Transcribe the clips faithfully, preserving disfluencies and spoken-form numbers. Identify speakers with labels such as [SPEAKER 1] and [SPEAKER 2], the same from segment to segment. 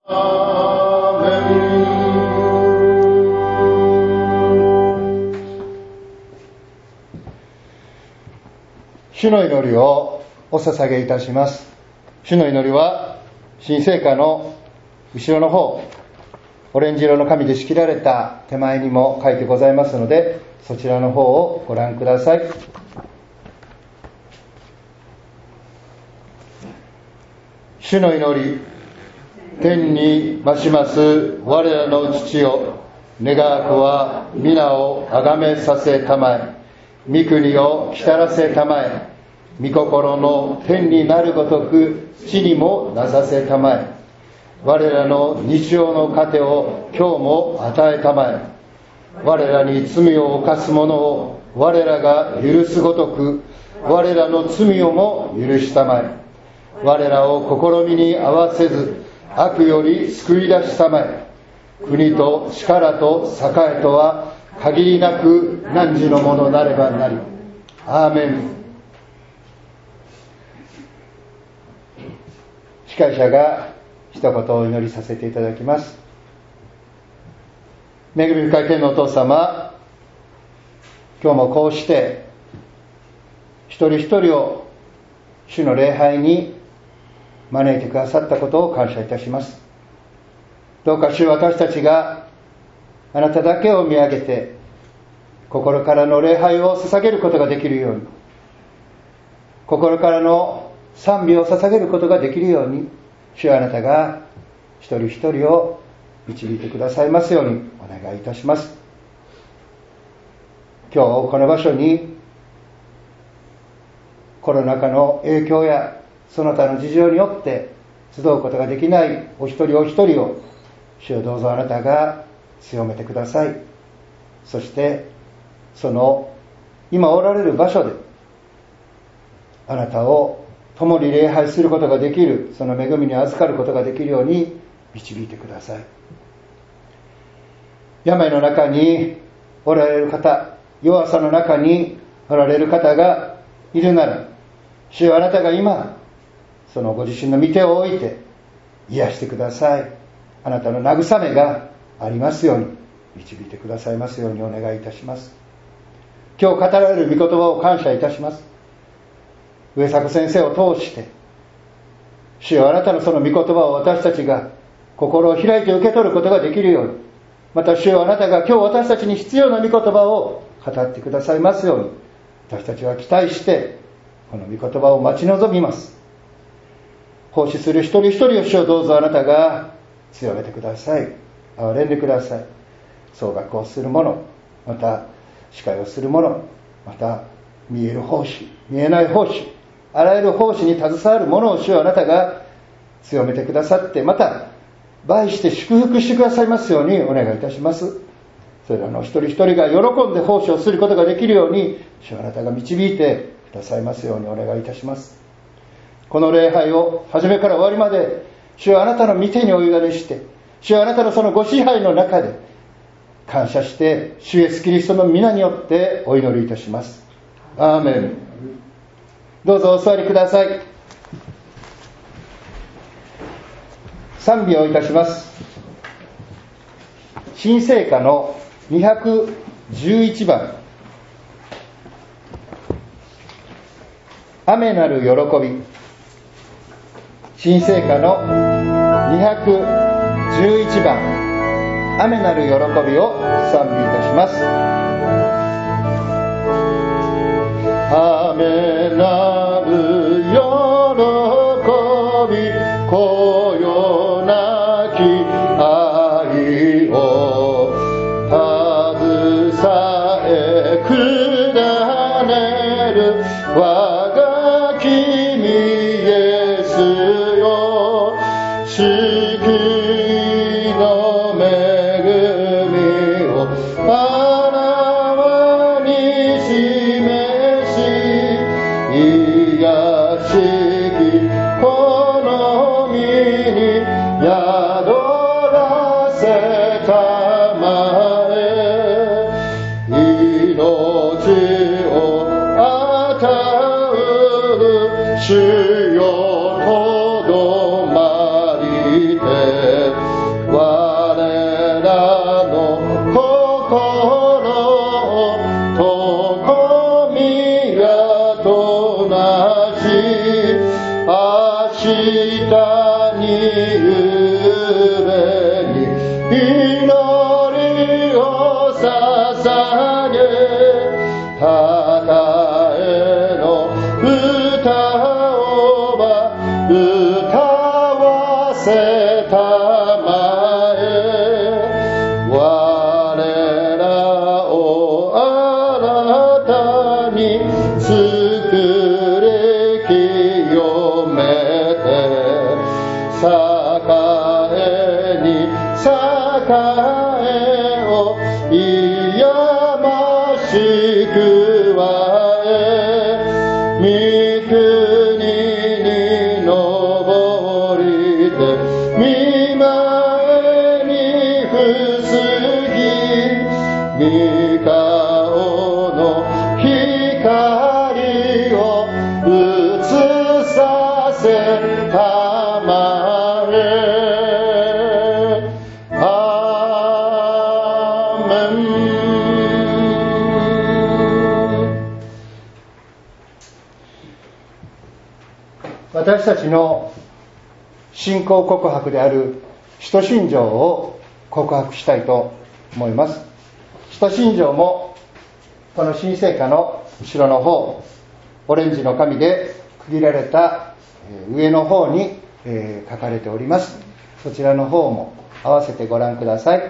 [SPEAKER 1] アーメン。主の祈りをお捧げいたします。主の祈りは新聖歌の後ろの方、オレンジ色の紙で仕切られた手前にも書いてございますので、そちらの方をご覧ください。主の祈り。天に増します我らの父よ、願わくは皆をあがめさせたまえ、御国を来たらせたまえ、御心の天になるごとく地にもなさせたまえ、我らの日常の糧を今日も与えたまえ、我らに罪を犯す者を我らが許すごとく我らの罪をも許したまえ、我らを試みに合わせず悪より救い出したまえ、国と力と栄えとは限りなく汝のものなればなり。アーメン。司会者が一言お祈りさせていただきます。恵み深い天のお父様、今日もこうして一人一人を主の礼拝に招いてくださったことを感謝いたします。どうか主、私たちがあなただけを見上げて心からの礼拝を捧げることができるように、心からの賛美を捧げることができるように、主はあなたが一人一人を導いてくださいますようにお願いいたします。今日この場所にコロナ禍の影響やその他の事情によって集うことができないお一人お一人を、主よどうぞあなたが強めてください。そしてその今おられる場所であなたを共に礼拝することができる、その恵みに預かることができるように導いてください。病の中におられる方、弱さの中におられる方がいるなら、主よあなたが今そのご自身の御手を置いて癒してください。あなたの慰めがありますように導いてくださいますようにお願いいたします。今日語られる御言葉を感謝いたします。上迫先生を通して主よあなたのその御言葉を私たちが心を開いて受け取ることができるように、また主よあなたが今日私たちに必要な御言葉を語ってくださいますように、私たちは期待してこの御言葉を待ち望みます。奉仕する一人一人を主をどうぞあなたが強めてください。憐れんでください。総額をする者、また司会をする者、また見える奉仕、見えない奉仕、あらゆる奉仕に携わる者を主をあなたが強めてくださって、また倍して祝福してくださいますようにお願いいたします。それらの一人一人が喜んで奉仕をすることができるように、主をあなたが導いてくださいますようにお願いいたします。この礼拝を初めから終わりまで主はあなたの御手にお委ねして、主はあなたのそのご支配の中で感謝して主イエスキリストの皆によってお祈りいたします。アーメン。どうぞお座りください。賛美をいたします。新聖歌のにひゃくじゅういちばん、雨なる喜び。新聖歌のにひゃくじゅういちばん、雨なる喜びを賛美いたします。雨なる喜び、こよなき愛を携え下ねる我が君イエスよ、救いの恵みをあらわに示し、癒しきこの身に宿らせたまえ、命を与う主よとどまりてべに祈りを捧げ、高への歌をば歌わせたまえ、我らを新たに作れ清めて、栄に栄をいやましくわえ、御国に登りて御前にふすぎ、御顔の光を映させたまえ。アーメン。私たちの信仰告白である使徒信条を告白したいと思います。使徒信条もこの新聖歌の後ろの方、オレンジの紙で区切られた上の方に書かれております。そちらの方も合わせてご覧ください。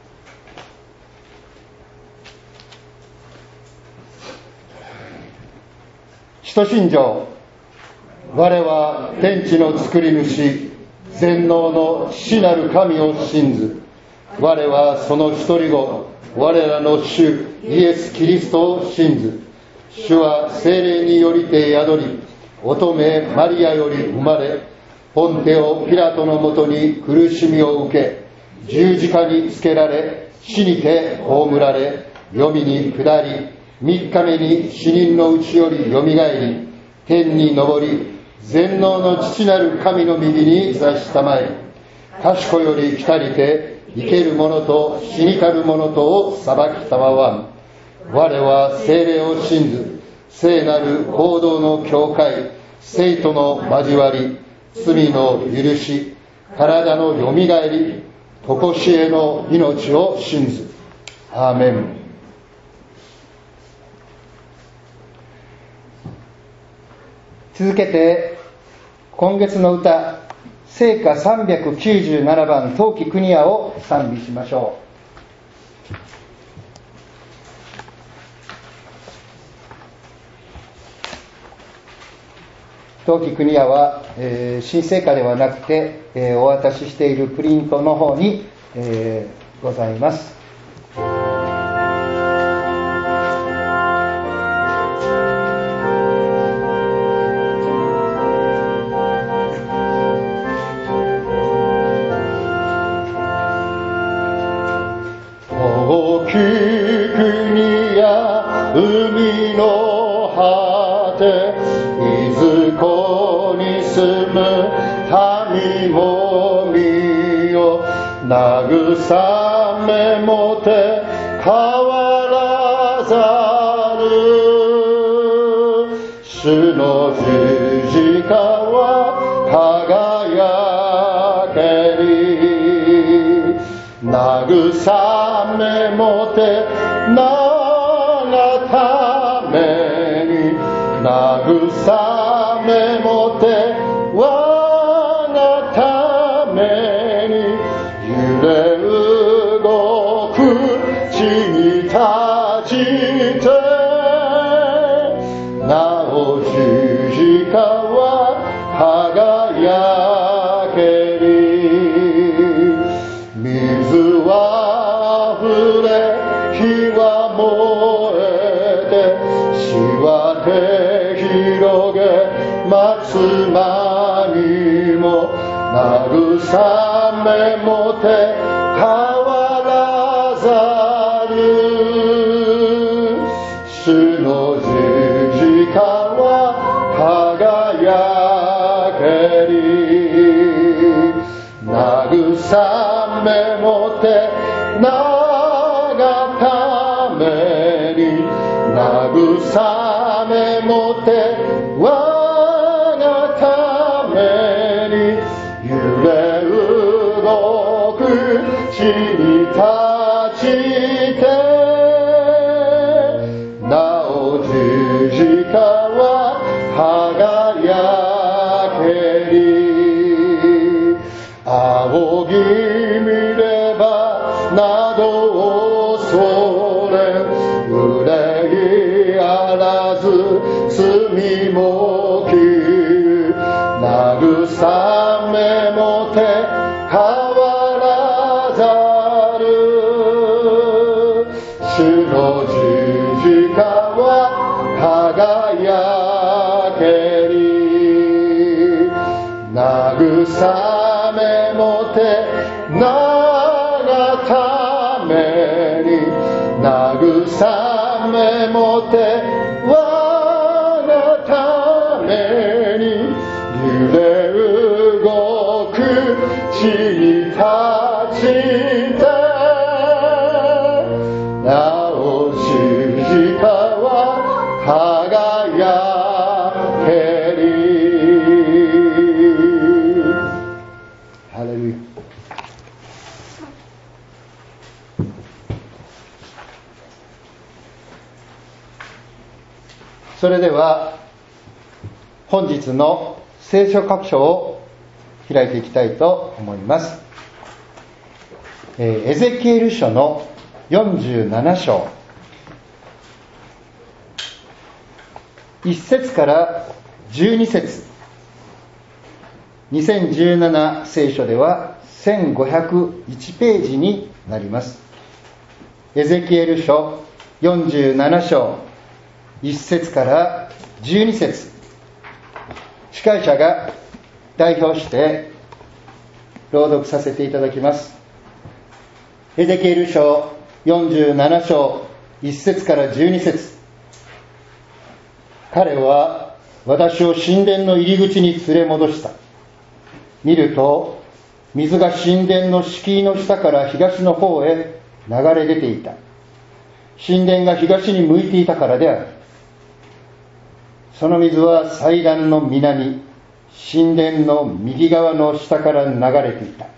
[SPEAKER 1] 使徒信条。我は天地の作り主、全能の父なる神を信ず。我はその一人子、我らの主イエス・キリストを信ず。主は聖霊によりて宿り、乙女マリアより生まれ、ポンテオ・ピラトのもとに苦しみを受け、十字架につけられ、死にて葬られ、黄泉に下り、三日目に死人のうちよりよみがえり、天に昇り、全能の父なる神の右に座したまえ、賢より来たりて、生ける者と死にたる者とを裁きたまわん。我は聖霊を信ず、聖なる行動の教会、聖との交わり、罪の許し、体のよみがえり、常しえの命を信ず。アーメン。続けて今月の歌、聖歌さんびゃくきゅうじゅうななばん、陶器国屋を賛美しましょう。陶器国屋は、えー、新聖歌ではなくて、えー、お渡ししているプリントの方に、えー、ございます。陶器国屋、海の果て、いずこに住む民も見よ、慰めもて変わらざる。主の十字架は輝けり、慰めもて名がために、慰めもて我がために、揺れ動く地に立ちて、なお十字架は輝けり。水は溢れ、火は燃えて、死は手広げ、松間にも慰めもて変わらざる。主の十字架は輝けり、慰めもて名がために、慰めもて我がために、揺れるに立ちて、なお十字架は輝けり、仰ぎ見ればなど恐れ、憂いあらず罪もき、慰めもて変わらざる、主の十字架は輝けり、慰めもて長ために、慰めもて我がために、揺れ動く地に立ちて、なお十字架は輝けり。ハレルヤ。それでは本日の聖書箇所を開いていきたいと思います。エゼキエル書のよんじゅうなな章、いっ節からじゅうに節、にせんじゅうなな聖書ではせんごひゃくいちページになります。エゼキエル書よんじゅうなな章、いっ節からじゅうに節、司会者が代表して朗読させていただきます。エゼキエル書よんじゅうなな章いっ節からじゅうに節。彼は私を神殿の入り口に連れ戻した。見ると水が神殿の敷居の下から東の方へ流れ出ていた。神殿が東に向いていたからである。その水は祭壇の南、神殿の右側の下から流れていた。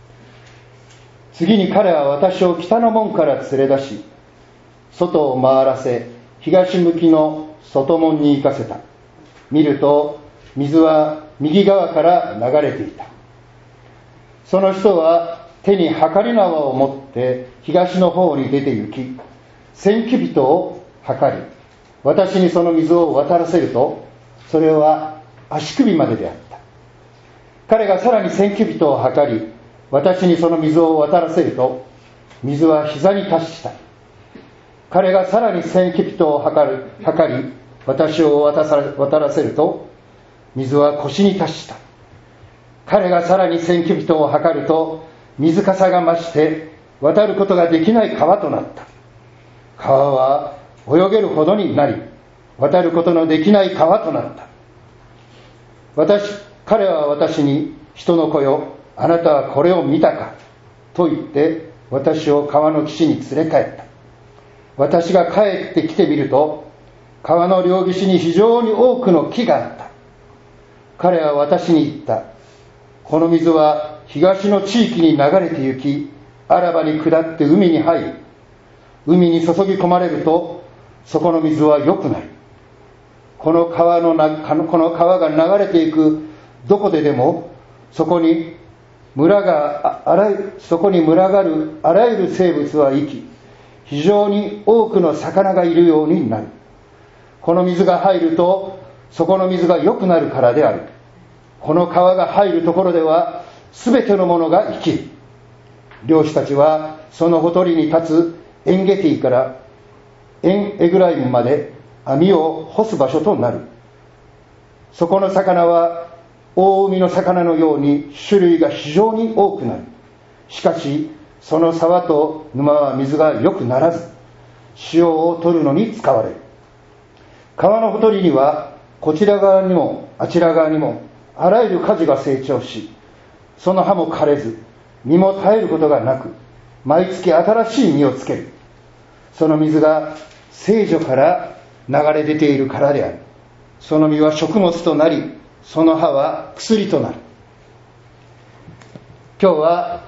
[SPEAKER 1] 次に彼は私を北の門から連れ出し、外を回らせ、東向きの外門に行かせた。見ると水は右側から流れていた。その人は手に測り縄を持って東の方に出て行き、千キュビトを測り、私にその水を渡らせると、それは足首までであった。彼がさらに千キュビトを測り、私にその水を渡らせると、水は膝に達した。彼がさらに千キュビトを測る測り、私を渡さ渡らせると、水は腰に達した。彼がさらに千キュビトを測ると、水かさが増して渡ることができない川となった。川は泳げるほどになり、渡ることのできない川となった。私彼は私に、人の子よ、あなたはこれを見たかと言って、私を川の岸に連れ帰った。私が帰ってきてみると、川の両岸に非常に多くの木があった。彼は私に言った。この水は東の地域に流れて行き、アラバに下って海に入る。海に注ぎ込まれると、そこの水は良くなる。この川のなこの川が流れていくどこででも、そこに群があらゆそこに群がるあらゆる生物は生き、非常に多くの魚がいるようになる。この水が入ると、そこの水が良くなるからである。この川が入るところでは、すべてのものが生きる。漁師たちはそのほとりに立つエンゲティからエンエグライムまで網を干す場所となる。そこの魚は大海の魚のように種類が非常に多くなる。しかしその沢と沼は水が良くならず、塩を取るのに使われる。川のほとりにはこちら側にもあちら側にもあらゆる果樹が成長し、その葉も枯れず、実も絶えることがなく、毎月新しい実をつける。その水が聖所から流れ出ているからである。その実は食物となり、その葉は薬となる。今日は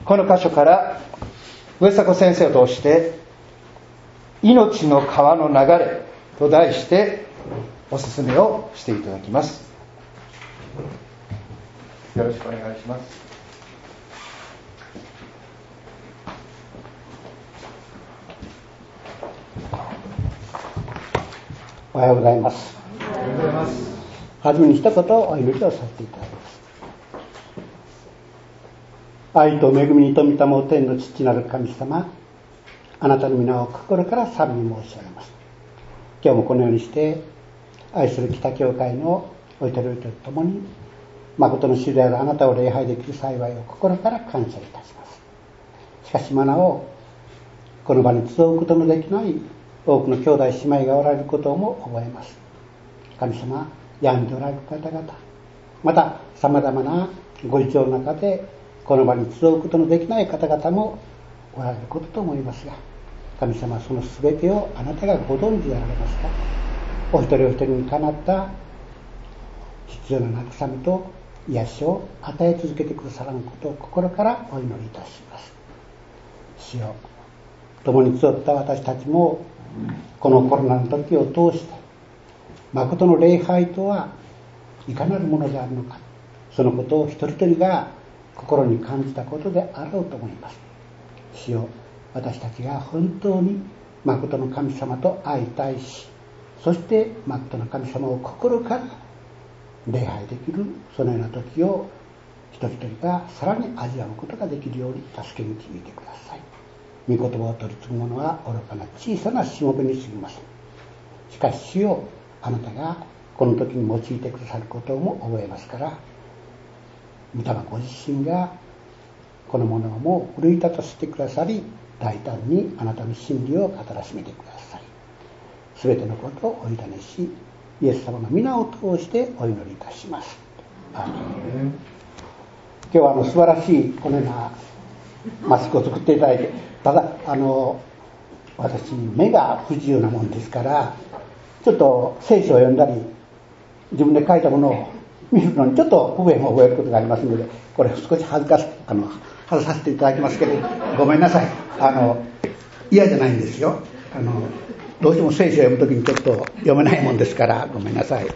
[SPEAKER 1] この箇所から上迫先生を通して命の川の流れと題してお勧めをしていただきます。よろしくお願いします。
[SPEAKER 2] おはようございます。
[SPEAKER 1] おはようございます。
[SPEAKER 2] はじめに一言お祈りをさせていただきます。愛と恵みに富みたも天の父なる神様、あなたの皆を心から賛美申し上げます。今日もこのようにして愛する北教会のお至りおいてとともに誠の主であるあなたを礼拝できる幸いを心から感謝いたします。しかしまなおこの場に集うことのできない多くの兄弟姉妹がおられることも覚えます。神様、病んでおられる方々、またさまざまなご事情の中でこの場に集うことのできない方々もおられることと思いますが、神様、その全てをあなたがご存知であられますか。お一人お一人にかなった必要な慰めと癒しを与え続けてくださらんことを心からお祈りいたします。主よ、共に集った私たちもこのコロナの時を通して誠の礼拝とはいかなるものであるのか、そのことを一人一人が心に感じたことであろうと思います。主よ、私たちが本当に誠の神様と相対し、そして誠の神様を心から礼拝できるそのような時を一人一人がさらに味わうことができるように助け導いてください。御言葉を取り継ぐ者は愚かな小さなしもべに過ぎません。しかし主よ、あなたがこの時に用いてくださることも覚えますから、御霊ご自身がこのものをも奮い立たせてくださり、大胆にあなたの真理を語らしめてください。すべてのことをお委ねし、イエス様の皆を通してお祈りいたします。アーメン。今日はあの素晴らしいこのようなマスクを作っていただいて、ただあの私目が不自由なもんですから、ちょっと聖書を読んだり自分で書いたものを見るのにちょっと不便を覚えることがありますので、これ少し恥ずかしあの外させていただきますけど、ごめんなさい。あの嫌じゃないんですよ。あのどうしても聖書を読むときにちょっと読めないもんですからごめんなさい。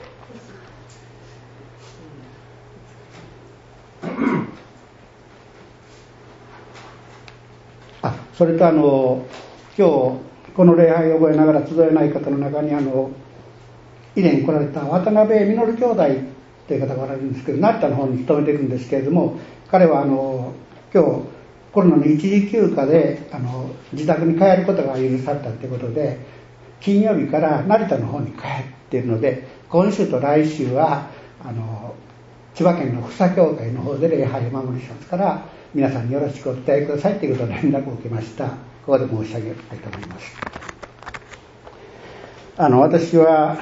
[SPEAKER 2] あ、それとあの今日この礼拝を覚えながら集えない方の中にあの以前来られた渡辺実兄弟という方がおられるんですけど、成田の方に勤めているんですけれども、彼はあの今日コロナの一時休暇であの自宅に帰ることが許されたということで、金曜日から成田の方に帰っているので、今週と来週はあの千葉県の福佐教会の方で礼拝を守りしますから、皆さんによろしくお伝えくださいということで連絡を受けました。ここで申し上げたいと思います。あの私は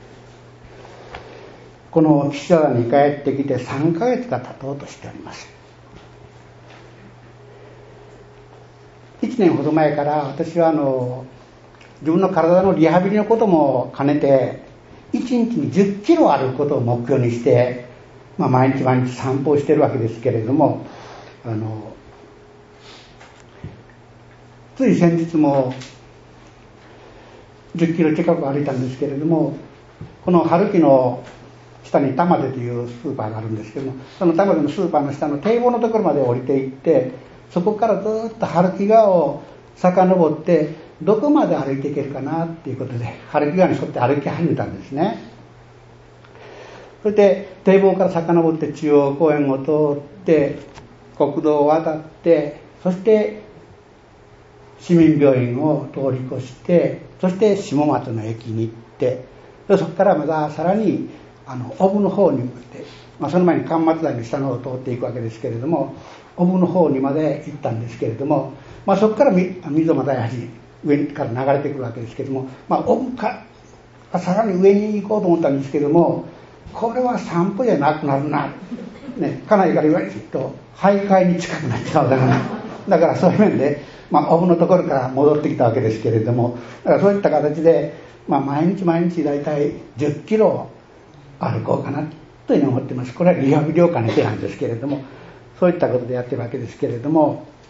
[SPEAKER 2] この岸和田に帰ってきてさんかげつが経とうとしております。いちねんほど前から私はあの自分の体のリハビリのことも兼ねていちにちにじゅっキロ歩くことを目標にして、まあ、毎日毎日散歩をしているわけですけれども、あのつい先日もじゅっキロ近く歩いたんですけれども、この春木の下に玉出というスーパーがあるんですけども、その玉出のスーパーの下の堤防のところまで降りていって、そこからずっと春木川を遡ってどこまで歩いていけるかなっていうことで春木川に沿って歩き始めたんですね。それで堤防から遡って中央公園を通って国道を渡って、そして市民病院を通り越して、そして下松の駅に行って、そこからまたさらにあの尾生の方に向かって、まあ、その前に関松台の下の方を通っていくわけですけれども、尾生の方にまで行ったんですけれども、まあ、そこから溝俣大橋上から流れてくるわけですけれども、まあ、尾生からさらに上に行こうと思ったんですけれども、これは散歩じゃなくなるな、ね、家内から言われると徘徊に近くなっちゃうだからだからそういう面で、まあ、尾生のところから戻ってきたわけですけれども、だからそういった形で、まあ、毎日毎日だいたいじゅっキロ歩こうかなというふうに思ってます。これはリハビリを兼ねてなんですけれども、そういったことでやってるわけですけれども、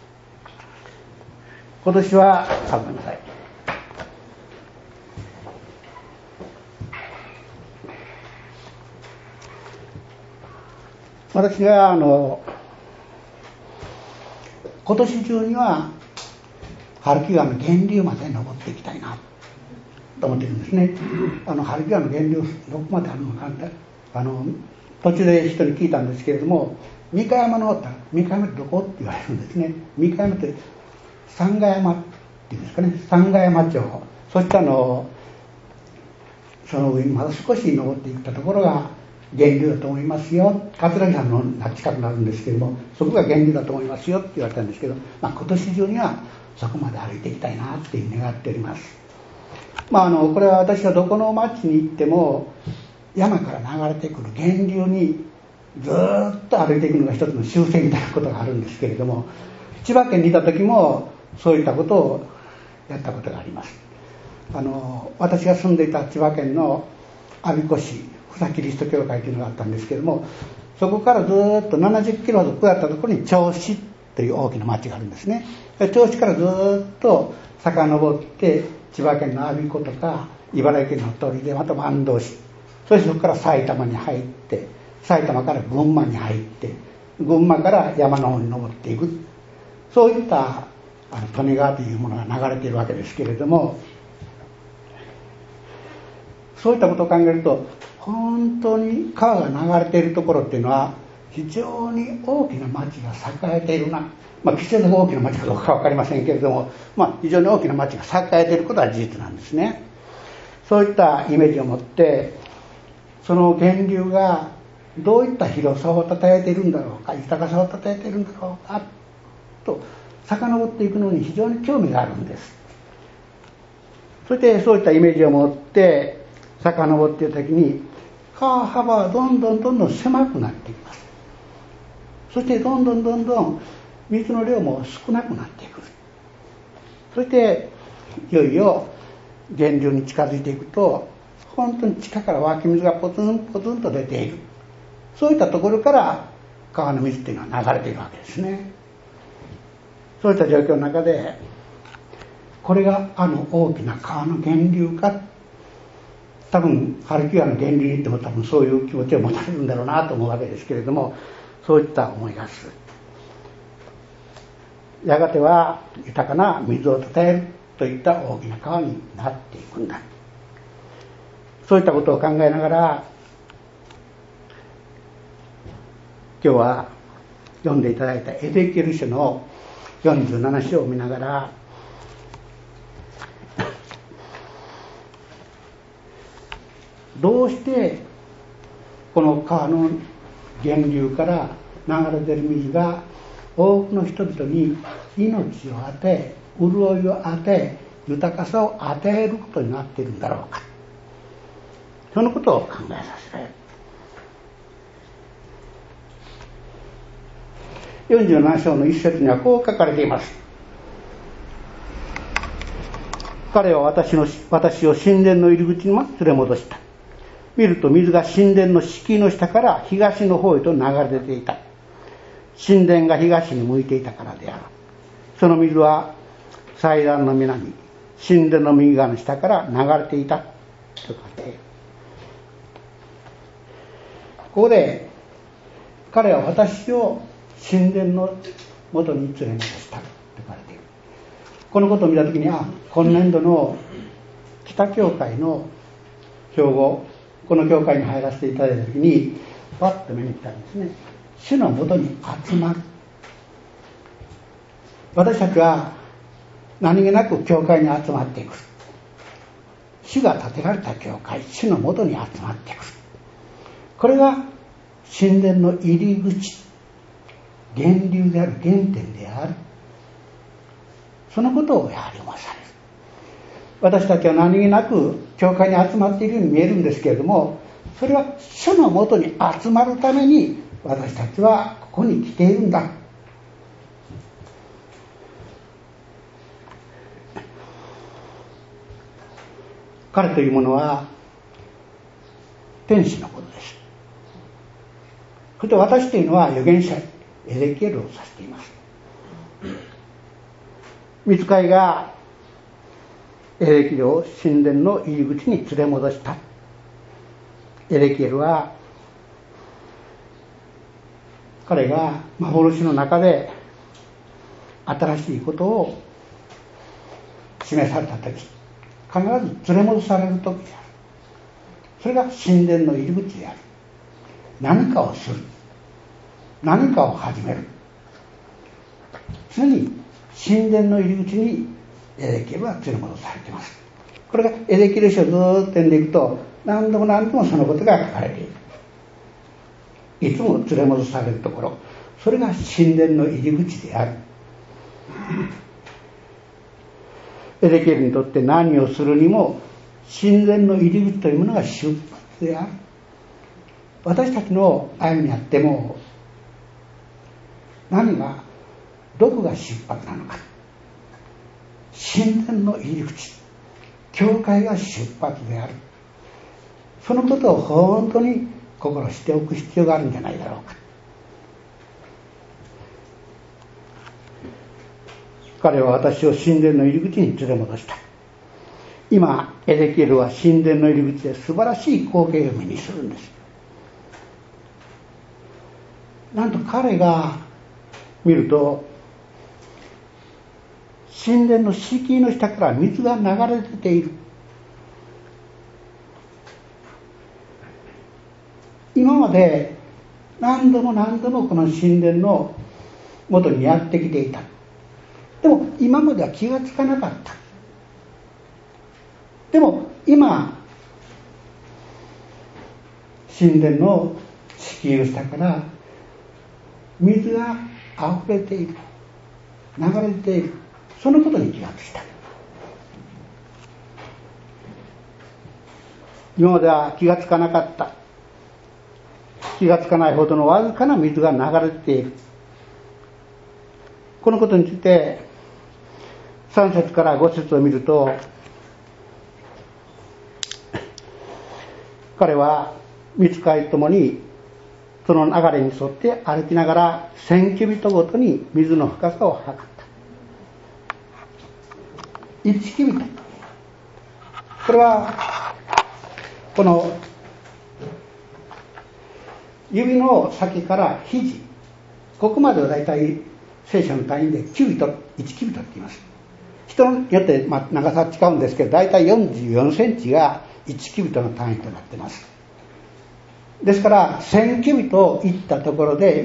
[SPEAKER 2] 今年は、あ、ごめんなさい。私があの今年中には春木川の源流まで登っていきたいなと思っているんですね。あの春木川の源流どこまであるのかって、あの途中で人に聞いたんですけれども、三河山の三河山ってどこって言われるんですね。三河山って三河山っていうんですかね、三河山町、そしてあのその上にまだ少し登っていったところが源流だと思いますよ。桂木山の近くなるんですけれども、そこが源流だと思いますよって言われたんですけど、まあ、今年中にはそこまで歩いていきたいなっていう願っております。まあ、あのこれは私はどこの町に行っても山から流れてくる源流にずっと歩いていくのが一つの習性みたいなことがあるんですけれども、千葉県にいた時もそういったことをやったことがあります。あの私が住んでいた千葉県の我孫子市福田キリスト教会というのがあったんですけれども、そこからずっとななじゅっキロほど下ったところに銚子という大きな町があるんですね。銚子からずっと遡って千葉県の我孫子とか茨城県の鳥でまた坂東市、そしてそこから埼玉に入って、埼玉から群馬に入って、群馬から山の方に登っていく、そういったあの利根川というものが流れているわけですけれども、そういったことを考えると、本当に川が流れているところっていうのは非常に大きな町が栄えているな、まあ決して大きな町かどうか分かりませんけれども、まあ、非常に大きな町が栄えていることは事実なんですね。そういったイメージを持って、その源流がどういった広さをたたえているんだろうか、豊かさをたたえているんだろうかと遡っていくのに非常に興味があるんです。そしてそういったイメージを持って遡っているときに、川幅はどんどんどんどん狭くなっていきます。そしてどんどんどんどん水の量も少なくなってくる。そしていよいよ源流に近づいていくと、本当に地下から湧き水がポツンポツンと出ている、そういったところから川の水っていうのは流れているわけですね。そういった状況の中で、これがあの大きな川の源流か、多分春木川の源流に行っても多分そういう気持ちを持たれるんだろうなと思うわけですけれども、そういった思いがする。やがては豊かな水をたたえるといった大きな川になっていくんだ、そういったことを考えながら、今日は読んでいただいたエゼキエル書のよんじゅうなな章を見ながら、どうしてこの川の源流から流れている水が多くの人々に命を与え、潤いを与え、豊かさを与えることになっているんだろうか、そのことを考えさせられる。よんじゅうなな章の一節にはこう書かれています。彼は私の私を神殿の入り口に連れ戻した。見ると水が神殿の敷居の下から東の方へと流れ出ていた。神殿が東に向いていたからである。その水は祭壇の南、神殿の右側の下から流れていたと書いている。ここで彼は私を神殿の元に連れ戻したと書かれている。このことを見たときに、あ、今年度の北教会の標語、この教会に入らせていただいたときにパッと目に来たんですね。主の元に集まる。私たちは何気なく教会に集まっていく。主が建てられた教会、主の元に集まっていく。これが神殿の入り口、源流である、原点である。そのことをやはり思わされる。私たちは何気なく教会に集まっているように見えるんですけれども、それは主のもとに集まるために私たちはここに来ているんだ。彼というものは天使のことです。そして私というのは預言者エゼキエルを指しています。 御使いがエレキエルを神殿の入り口に連れ戻した。エレキエルは彼が幻の中で新しいことを示されたとき、必ず連れ戻されるときである。それが神殿の入り口である。何かをする、何かを始める、常に神殿の入り口にエゼキエルは連れ戻されています。これがエゼキエル書をずっと読んでいくと、何度も何度もそのことが書かれている。いつも連れ戻されるところ、それが神殿の入り口である。エゼキエルにとって何をするにも神殿の入り口というものが出発である。私たちの歩みにあっても、何がどこが出発なのか、神殿の入り口、教会が出発である。そのことを本当に心しておく必要があるんじゃないだろうか。彼は私を神殿の入り口に連れ戻した。今エゼキエルは神殿の入り口で素晴らしい光景を目にするんです。なんと彼が見ると、神殿の敷居の下から水が流れ出ている。今まで何度も何度もこの神殿の元にやってきていた。でも今までは気がつかなかった。でも今神殿の敷居の下から水が溢れている、流れている、そのことに気がついた。今までは気がつかなかった、気がつかないほどのわずかな水が流れている。このことについてさん節からご節を見ると、彼は御使いともにその流れに沿って歩きながら千キュビットごとに水の深さを測った。いちキュビット、これはこの指の先から肘、ここまではだいたい聖書の単位でキュビット、いちキュビットって言います。人によってまあ長さは違うんですけど、だいたいよんじゅうよんセンチがいちキュビットの単位となっています。ですからせんキュビット行ったところで